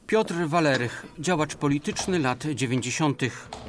Piotr Walerych, działacz polityczny lat 90.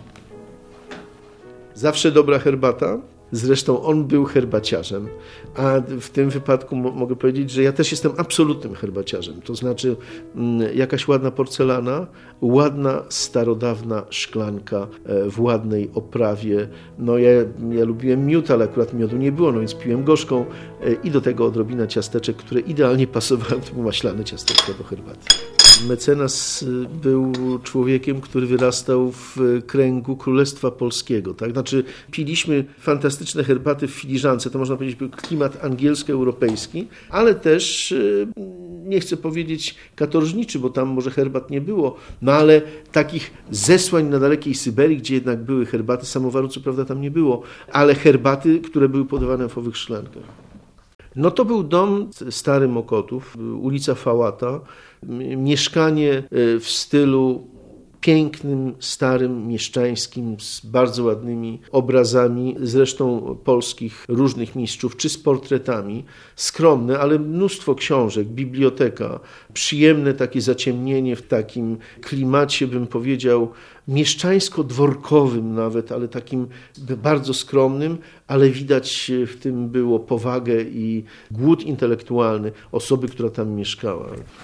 Zawsze dobra herbata. Zresztą on był herbaciarzem, a w tym wypadku mogę powiedzieć, że ja też jestem absolutnym herbaciarzem. To znaczy jakaś ładna porcelana, ładna, starodawna szklanka w ładnej oprawie. No ja lubiłem miód, ale akurat miodu nie było, no więc piłem gorzką i do tego odrobina ciasteczek, które idealnie pasowały, to były maślane ciasteczka do herbaty. Mecenas był człowiekiem, który wyrastał w kręgu Królestwa Polskiego. Tak? Znaczy piliśmy fantastyczne herbaty w filiżance, to można powiedzieć był klimat angielsko-europejski, ale też, nie chcę powiedzieć katorżniczy, bo tam może herbat nie było, no ale takich zesłań na dalekiej Syberii, gdzie jednak były herbaty, samowaru co prawda tam nie było, ale herbaty, które były podawane w owych szklankach. No to był dom Stary Mokotów, ulica Fałata, mieszkanie w stylu pięknym, starym, mieszczańskim, z bardzo ładnymi obrazami, zresztą polskich różnych mistrzów, czy z portretami. Skromne, ale mnóstwo książek, biblioteka, przyjemne takie zaciemnienie w takim klimacie, bym powiedział, mieszczańsko-dworkowym nawet, ale takim bardzo skromnym, ale widać w tym było powagę i głód intelektualny osoby, która tam mieszkała.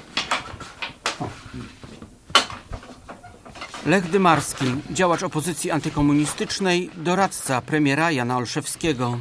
Lech Dymarski, działacz opozycji antykomunistycznej, doradca premiera Jana Olszewskiego.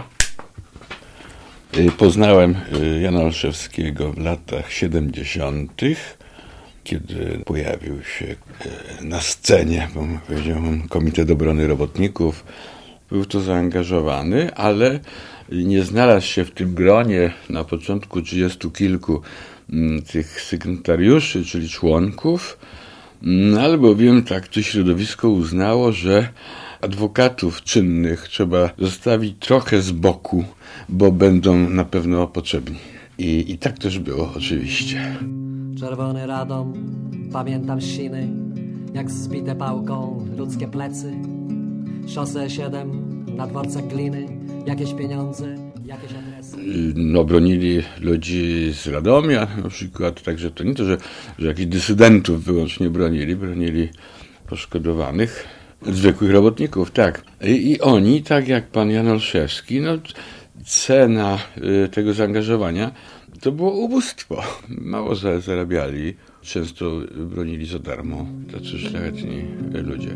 Poznałem Jana Olszewskiego w latach 70., kiedy pojawił się na scenie, bo powiedziałbym, Komitet Obrony Robotników. Był to zaangażowany, ale nie znalazł się w tym gronie na początku 30 kilku tych sygnatariuszy, czyli członków, albowiem tak to środowisko uznało, że adwokatów czynnych trzeba zostawić trochę z boku, bo będą na pewno potrzebni. I tak też było oczywiście. Czerwony Radom, pamiętam Siny, jak zbite pałką ludzkie plecy. Szosę 7, na dworcach gliny, jakieś pieniądze, jakieś adresy. No, bronili ludzi z Radomia na przykład, także to nie to, że jakichś dysydentów wyłącznie bronili poszkodowanych, zwykłych robotników, tak. I oni, tak jak pan Jan Olszewski, no cena tego zaangażowania to było ubóstwo. Mało zarabiali, często bronili za darmo, tacy szlachetni ludzie.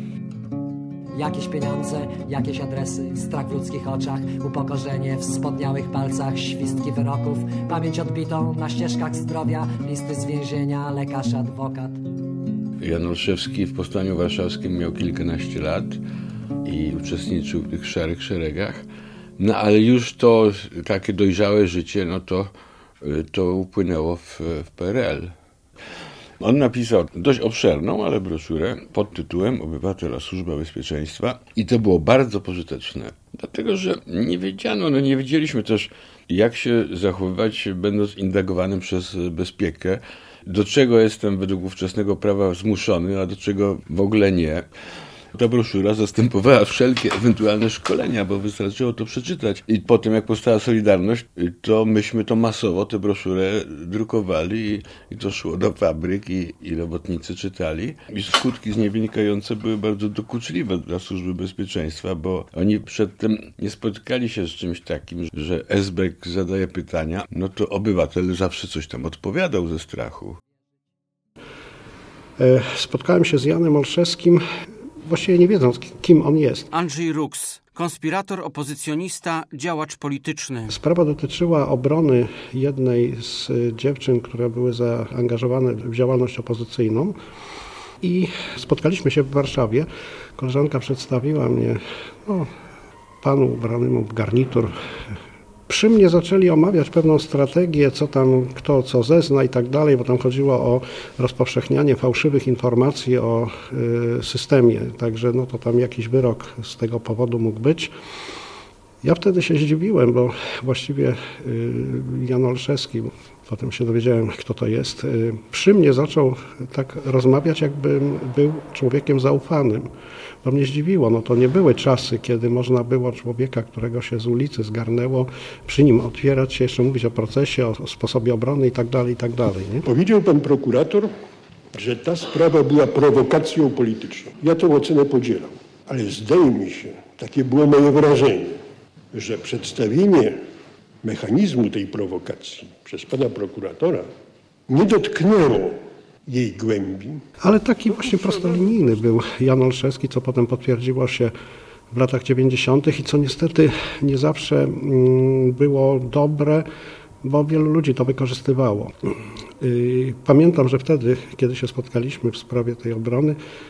Jakieś pieniądze, jakieś adresy, strach w ludzkich oczach, upokorzenie w spodniałych palcach, świstki wyroków, pamięć odbitą na ścieżkach zdrowia, listy z więzienia, lekarz, adwokat. Jan Olszewski w Powstaniu Warszawskim miał kilkanaście lat i uczestniczył w tych szarych szeregach, no ale już to takie dojrzałe życie, no to upłynęło w PRL. On napisał dość obszerną, ale broszurę pod tytułem Obywatela Służba Bezpieczeństwa i to było bardzo pożyteczne, dlatego że nie wiedzieliśmy też, jak się zachowywać, będąc indagowanym przez bezpiekę, do czego jestem według ówczesnego prawa zmuszony, a do czego w ogóle nie. Ta broszura zastępowała wszelkie ewentualne szkolenia, bo wystarczyło to przeczytać. I potem, jak powstała Solidarność, to myśmy to masowo, tę broszurę drukowali i to szło do fabryk i robotnicy czytali. I skutki z niej wynikające były bardzo dokuczliwe dla Służby Bezpieczeństwa, bo oni przedtem nie spotykali się z czymś takim, że esbek zadaje pytania, no to obywatel zawsze coś tam odpowiadał ze strachu. Spotkałem się z Janem Olszewskim, właściwie nie wiedząc, kim on jest. Andrzej Ruks, konspirator, opozycjonista, działacz polityczny. Sprawa dotyczyła obrony jednej z dziewczyn, które były zaangażowane w działalność opozycyjną i spotkaliśmy się w Warszawie. Koleżanka przedstawiła mnie panu ubranemu w garnitur. Przy mnie zaczęli omawiać pewną strategię, co tam, kto co zezna i tak dalej, bo tam chodziło o rozpowszechnianie fałszywych informacji o systemie. Także to tam jakiś wyrok z tego powodu mógł być. Ja wtedy się zdziwiłem, bo właściwie Jan Olszewski, potem się dowiedziałem, kto to jest, przy mnie zaczął tak rozmawiać, jakbym był człowiekiem zaufanym. To mnie zdziwiło. To nie były czasy, kiedy można było człowieka, którego się z ulicy zgarnęło, przy nim otwierać się, jeszcze mówić o procesie, o sposobie obrony i tak dalej, i tak dalej. Nie? Powiedział pan prokurator że ta sprawa była prowokacją polityczną. Ja tę ocenę podzielam, ale zdaje mi się, takie było moje wrażenie, że przedstawienie mechanizmu tej prowokacji przez pana prokuratora nie dotknęło jej głębi. Ale taki właśnie prostolinijny był Jan Olszewski, co potem potwierdziło się w latach 90. i co niestety nie zawsze było dobre, bo wielu ludzi to wykorzystywało. Pamiętam, że wtedy, kiedy się spotkaliśmy w sprawie tej obrony,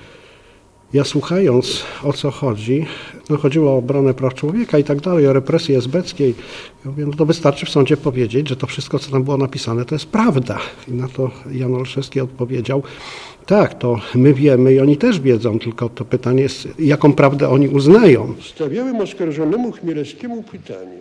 ja słuchając, o co chodzi, chodziło o obronę praw człowieka i tak dalej, o represji esbeckiej, ja mówię, no to wystarczy w sądzie powiedzieć, że to wszystko, co tam było napisane, to jest prawda. I na to Jan Olszewski odpowiedział, tak, to my wiemy i oni też wiedzą, tylko to pytanie jest, jaką prawdę oni uznają. Stawiałem oskarżonemu Chmielewskiemu pytanie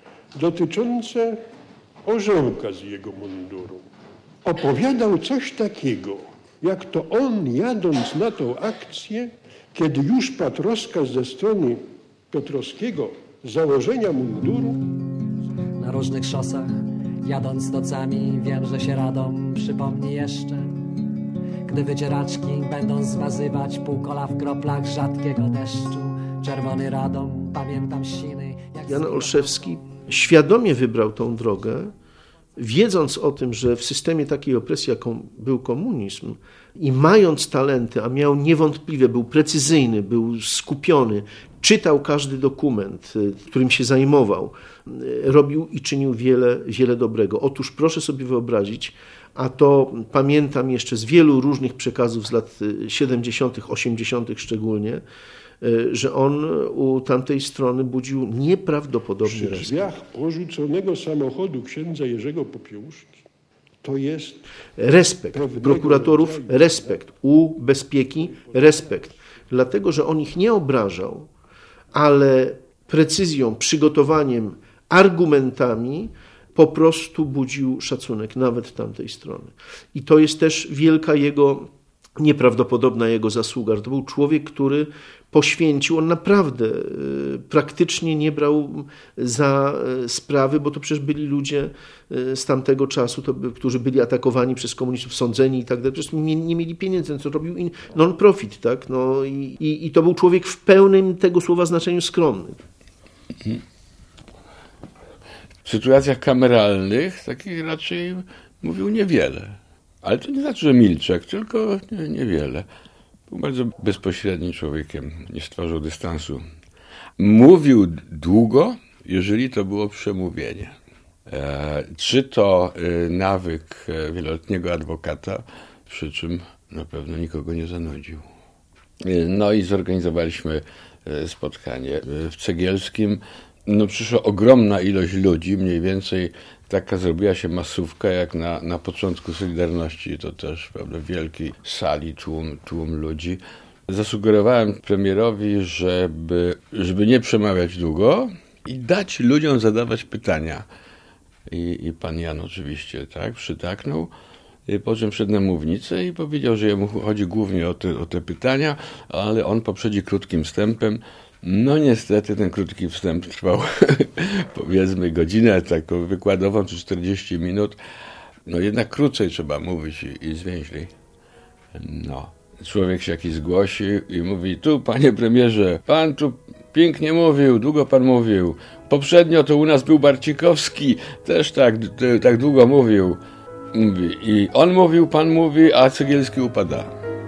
dotyczące orzełka z jego munduru. Opowiadał coś takiego, jak to on, jadąc na tą akcję, kiedy już padł rozkaz ze strony Piotrowskiego założenia munduru. Na różnych szosach, jadąc nocami, wiem, że się Radom przypomni jeszcze. Gdy wycieraczki będą zmazywać półkola w kroplach rzadkiego deszczu. Czerwony Radom, pamiętam siny. Jan Olszewski świadomie wybrał tą drogę, wiedząc o tym, że w systemie takiej opresji, jaką był komunizm i mając talenty, a miał niewątpliwie, był precyzyjny, był skupiony, czytał każdy dokument, którym się zajmował, robił i czynił wiele dobrego. Otóż proszę sobie wyobrazić, a to pamiętam jeszcze z wielu różnych przekazów z lat 70., 80. szczególnie, że on u tamtej strony budził nieprawdopodobny respekt. Przy drzwiach porzuconego samochodu księdza Jerzego Popiełuszki to jest respekt. Prokuratorów respekt. U bezpieki respekt. Dlatego, że on ich nie obrażał, ale precyzją, przygotowaniem, argumentami po prostu budził szacunek nawet tamtej strony. I to jest też wielka nieprawdopodobna jego zasługa. To był człowiek, który poświęcił, on naprawdę praktycznie nie brał za sprawy, bo to przecież byli ludzie z tamtego czasu, którzy byli atakowani przez komunistów, sądzeni i tak dalej. Przecież nie mieli pieniędzy, co robił non-profit, tak? No i to był człowiek w pełnym tego słowa znaczeniu skromny. W sytuacjach kameralnych takich raczej mówił niewiele. Ale to nie znaczy, że milczek, tylko niewiele. Był bardzo bezpośrednim człowiekiem, nie stwarzał dystansu. Mówił długo, jeżeli to było przemówienie. Czy to nawyk wieloletniego adwokata, przy czym na pewno nikogo nie zanudził. No i zorganizowaliśmy spotkanie w Cegielskim. No przyszła ogromna ilość ludzi, mniej więcej taka zrobiła się masówka jak na początku Solidarności, to też, prawda, w wielkiej sali tłum ludzi. Zasugerowałem premierowi, żeby nie przemawiać długo i dać ludziom zadawać pytania. I pan Jan oczywiście tak przytaknął. Po czym wszedł na mównicę i powiedział, że jemu chodzi głównie o te pytania, ale on poprzedzi krótkim wstępem. No niestety ten krótki wstęp trwał powiedzmy godzinę taką wykładową czy 40 minut. No jednak krócej trzeba mówić i zwięźlej. No, człowiek się jakiś zgłosi i mówi, tu panie premierze, pan tu pięknie mówił, długo pan mówił. Poprzednio to u nas był Barcikowski, też tak długo mówił. Mówi, i on mówił, pan mówi, a Cegielski upada.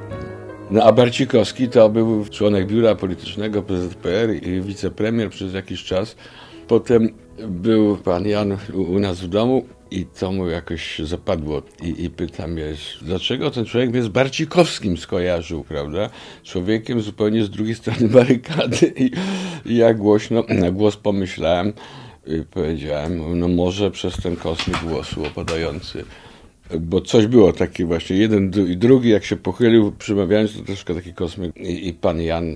No a Barcikowski to był członek biura politycznego PZPR i wicepremier przez jakiś czas. Potem był pan Jan u nas w domu i to mu jakoś zapadło. I pytam mnie, dlaczego ten człowiek mnie z Barcikowskim skojarzył, prawda? Człowiekiem zupełnie z drugiej strony barykady. I ja głośno, na głos pomyślałem i powiedziałem, no może przez ten kosmyk głosu opadający. Bo coś było takie właśnie, jeden i drugi, jak się pochylił, przemawiając, to troszkę taki kosmyk. I pan Jan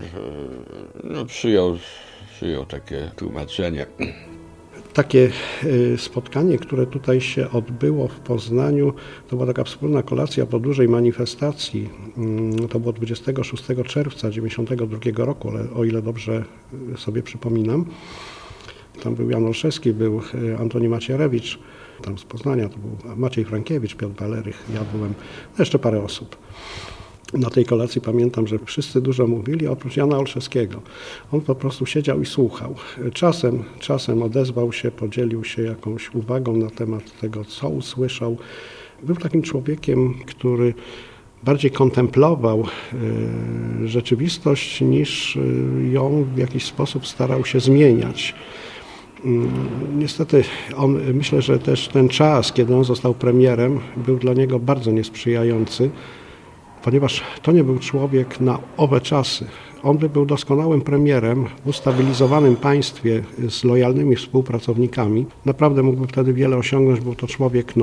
no, przyjął takie tłumaczenie. Takie spotkanie, które tutaj się odbyło w Poznaniu, to była taka wspólna kolacja po dużej manifestacji. To było 26 czerwca 1992 roku, ale o ile dobrze sobie przypominam. Tam był Jan Olszewski, był Antoni Macierewicz. tam z Poznania, to był Maciej Frankiewicz, Piotr Balerych, ja byłem, jeszcze parę osób. Na tej kolacji pamiętam, że wszyscy dużo mówili, oprócz Jana Olszewskiego. On po prostu siedział i słuchał. Czasem odezwał się, podzielił się jakąś uwagą na temat tego, co usłyszał. Był takim człowiekiem, który bardziej kontemplował rzeczywistość, niż ją w jakiś sposób starał się zmieniać. Niestety, myślę, że też ten czas, kiedy on został premierem, był dla niego bardzo niesprzyjający, ponieważ to nie był człowiek na owe czasy. On by był doskonałym premierem w ustabilizowanym państwie z lojalnymi współpracownikami. Naprawdę mógłby wtedy wiele osiągnąć. Był to człowiek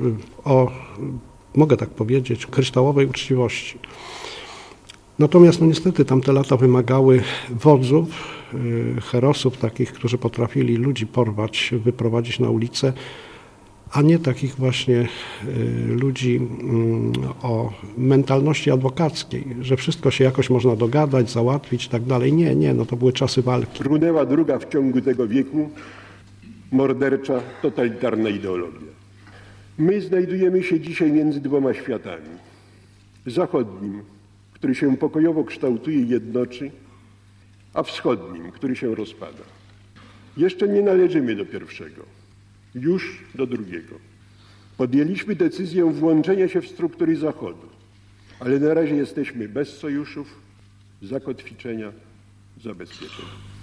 mogę tak powiedzieć, kryształowej uczciwości. Natomiast niestety tamte lata wymagały wodzów, herosów takich, którzy potrafili ludzi porwać, wyprowadzić na ulicę, a nie takich właśnie ludzi o mentalności adwokackiej, że wszystko się jakoś można dogadać, załatwić i tak dalej. Nie, to były czasy walki. Runęła druga w ciągu tego wieku mordercza, totalitarna ideologia. My znajdujemy się dzisiaj między dwoma światami. Zachodnim, który się pokojowo kształtuje i jednoczy, a wschodnim, który się rozpada. Jeszcze nie należymy do pierwszego, już do drugiego. Podjęliśmy decyzję włączenia się w struktury Zachodu, ale na razie jesteśmy bez sojuszów, zakotwiczenia, zabezpieczenia.